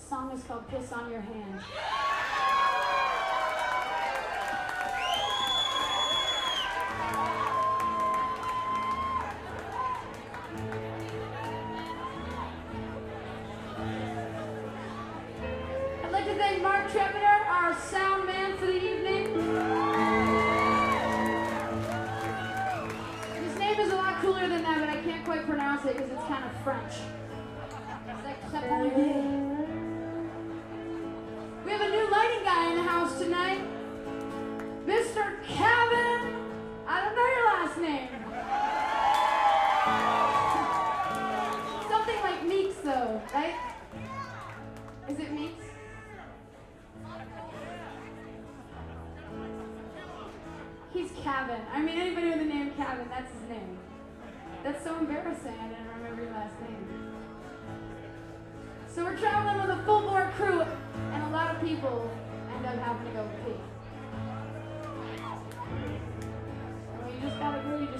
song is called Piss on Your Hand. I'd like to thank Mark Trepidar, our sound man for the evening. His name is a lot cooler than that, but I can't quite pronounce it because it's kind of French. It's like Sepulveda. We have a new lighting guy in the house tonight. Mr. Kevin. I don't know your last name. Something like Meeks though, right? Is it Meeks? He's Kevin. I mean, anybody with the name Kevin, that's his name. That's so embarrassing, I didn't remember your last name. So we're traveling with a full board crew, and a lot of people end up having to go pee. Well, you just gotta go,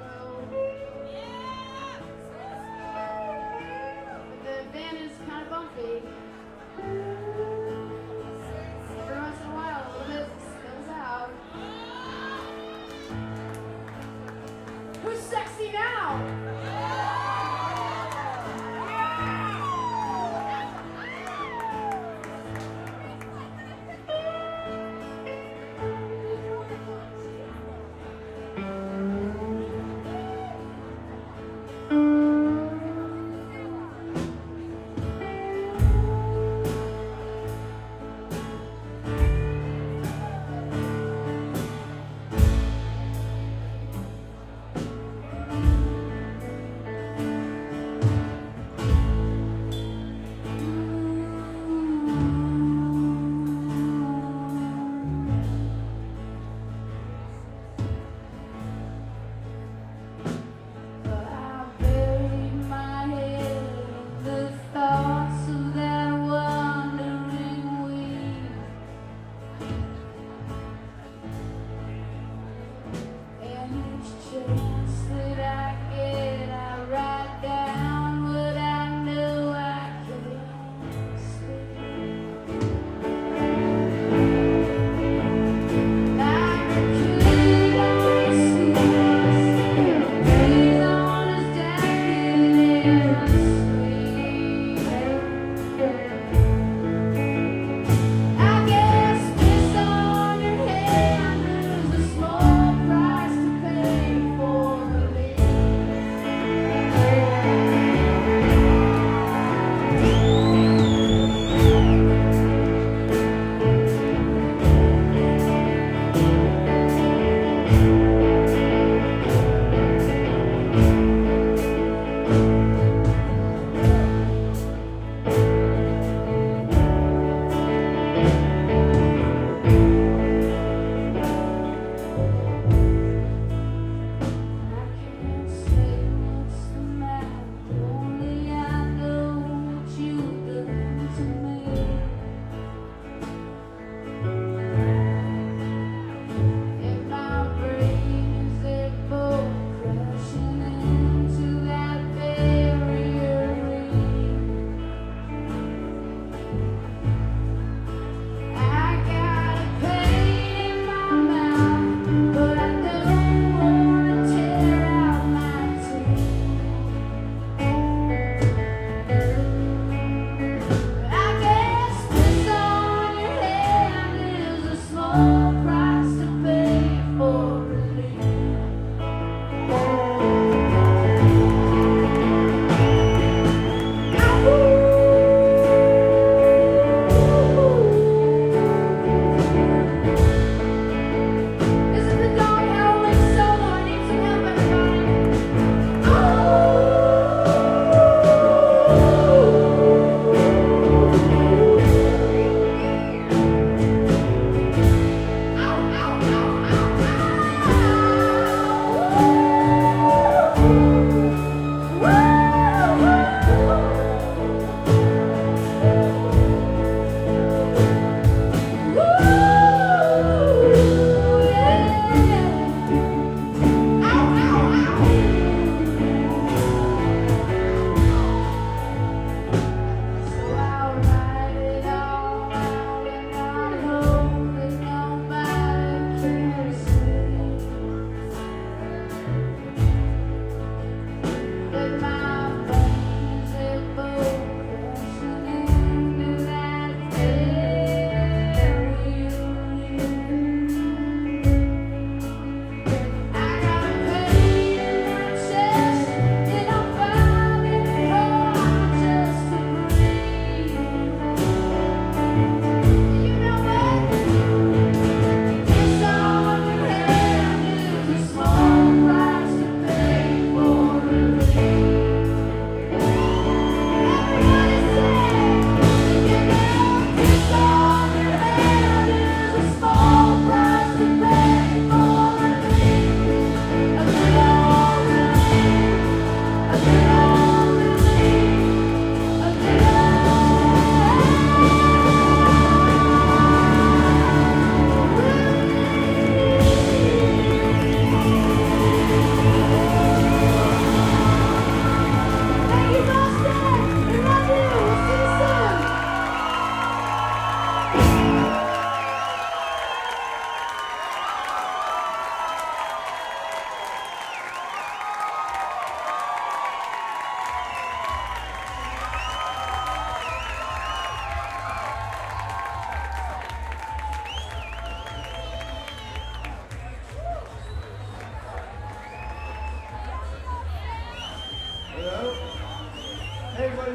But the van is kind of bumpy. Every once in a while, a little bit spills out. Who's sexy now?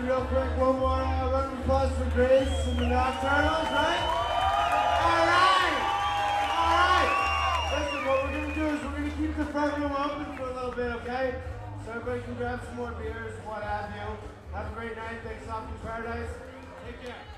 real quick, one more round of applause for Grace and the Nocturnals, right? Alright! Alright! Listen, what we're gonna do is we're gonna keep the front room open for a little bit, okay? So everybody can grab some more beers, what have you. Have a great night. Thanks, Soft in Paradise. Take care.